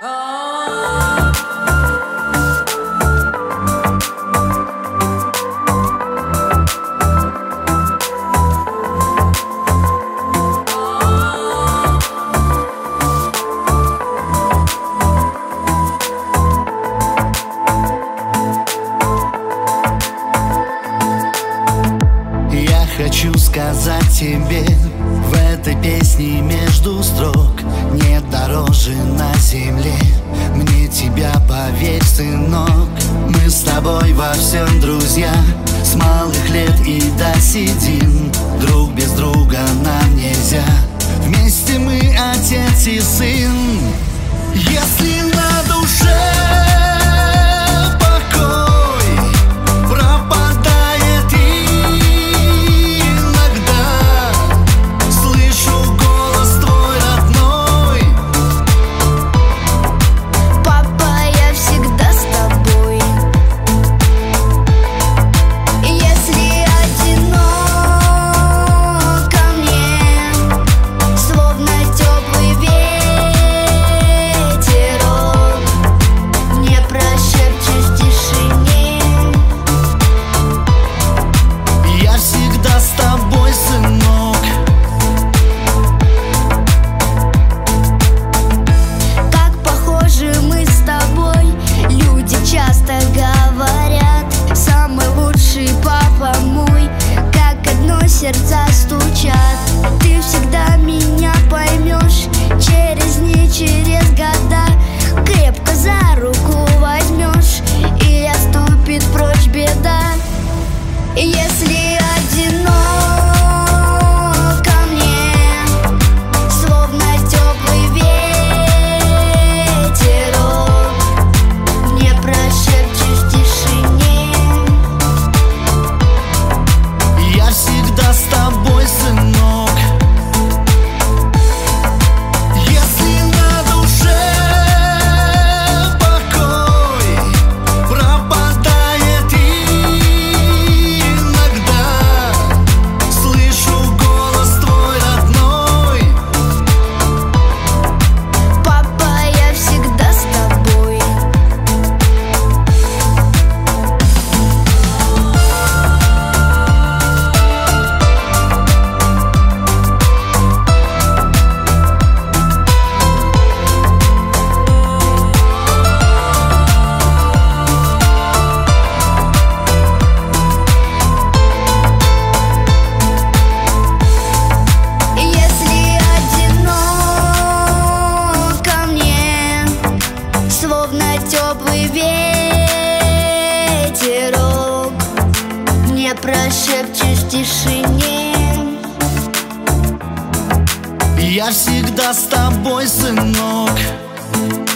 Хочу сказать тебе в этой песне между строк: нет дороже на земле мне тебя, поверь, сынок. Мы с тобой во всем друзья, с малых лет и до седин. Друг без друга нам нельзя, вместе мы отец и сын. Если на душе сердца стучат. Ты всегда меня поймешь, через дни, через года. Крепко за руку возьмешь, и отступит прочь беда. Если одиноко мне, словно теплый ветерок, мне прошепчешь в тишине. Я всегда с тобой, сынок. Если на душе покой пропадает иногда, слышу голос твой родной. Папа, я всегда с тобой. Словно теплый ветерок, мне прошепчешь в тишине. Я всегда с тобой, сынок.